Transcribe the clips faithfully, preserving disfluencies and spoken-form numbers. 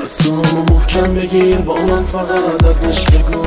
دستامو محکم بگیر، با من فقط ازش بگو.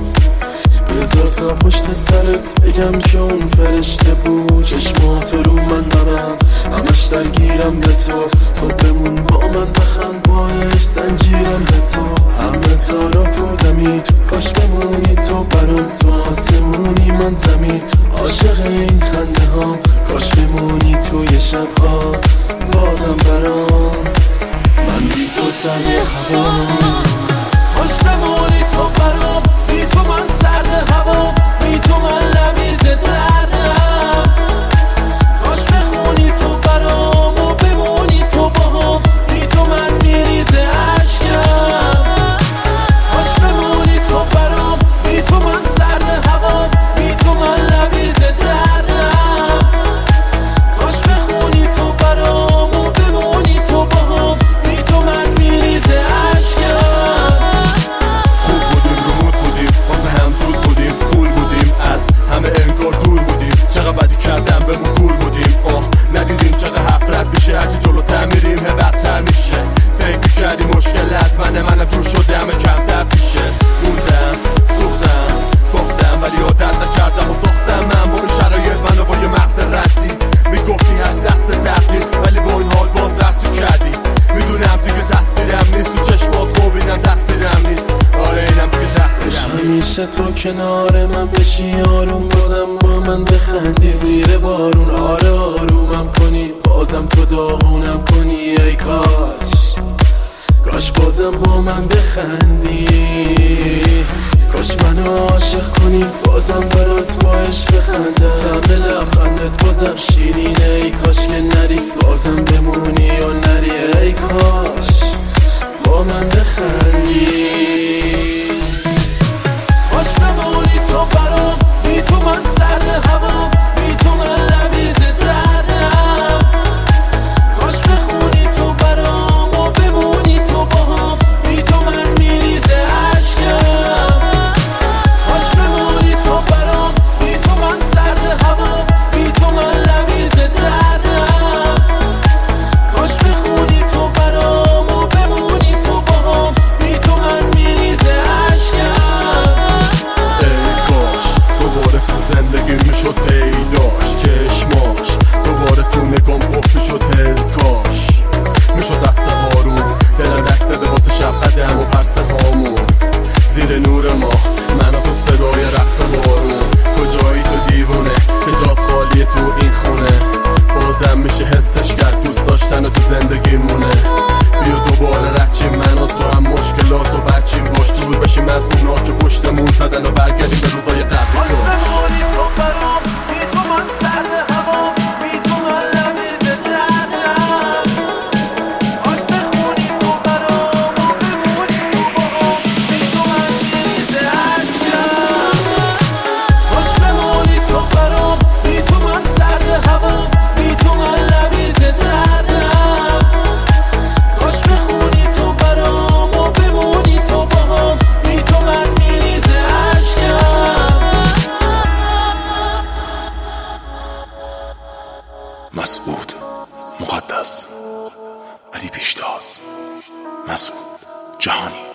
بذار تا پشت سرت بگم که اون فرشته بود. چشماتو رو من دارم، همش درگیرم به تو. تو بمون با من بخند، باش زنجیرم به تو. همه تارا پودمی، کاش بمونی تو برام. تو آسمونی من زمین، عاشق این خنده ها. کاش بمونی توی شبها بازم برام. من بی تو سرد هوا، کاش بمونی تو برام. بی تو من سرد هوا، بی تو من لبریز دردم. کاش بخونی تو برام و بمونی تو باهم. بی تو من میریزه عشقم. کاش بمونی تو برام، بی تو من سرد هوا، بی تو من لبریز دردم. کاش بخونی تو برام و بمونی تو باهم. بی تو من میریزه عشقم. خوب بودیم، رمود بودیم، واسه هم زود بودیم، پول بودیم، از همه انگار دور بودیم. چقدر بدی کردم بهمون کور بودیم. آه ندیدیم چقدر حفرت میشه، هرچی جلوتر میریم هی بدتر میشه. فکر میکردی مشکل از منه، منم دور شده همه کمتر پیشه. موندم، سوختم، باختم ولی عادت نکردم و ساختم. من با این شرایط منو با یه مغز ردی میگفتی هست دست تقدیر، ولی با این حال باز رسو کردی. میدونم دیگه تصویرم نیست، تو چشمات خوبیدم تقصیرم نیست. آره اینم دیگه تقصیرم نیست. همیشه تو کنار من بشی، آروم بازم با من بخندی زیر بارون. آره آرومم کنی، بازم تو داغونم کنی. ای کاش کاش بازم با من بخندی. کاش منو عاشق کنی، بازم برات با عشق بخندم. طعم لبخندت بازم شیرینه. ای کاش که نری، بازم بمونی یا نری. ای کاش با من بخندی. کاش بمونی تو برام، بی تو من سرد هوا، بی تو من لبریز دردم. کاش بخونی تو برام و بمونی تو باهم. بی تو من میریزه عشقم. کاش بمونی تو برام، بی تو من سرد هوا، بی تو من لبریز دردم. کاش بخونی تو برام و بمونی تو باهم. بی تو من میریزه عشقم. ای کاش دوباره تو زندگی میشد پیداش، چشماش دوباره تو نگام قفل شد. هل کاش میشد دست آروم، دلم رقص زده واسه شب قدم و پرسه هامون. زیر نور ما من و تو صدای رقص بارون. کجایی تو دیوونه که جات خالیه تو این خونه. بازم میشه حسش کرد، دوست داشتن و تو زندگی مونه. بیا دوباره رچیم من و تو، هم مشکلات و بچیم باش. دور بشیم از اونا که پشتمون زدن و برگردیم به روزای قبلی. مسعود مقدس، علی پیشتاز، مسعود جهانی.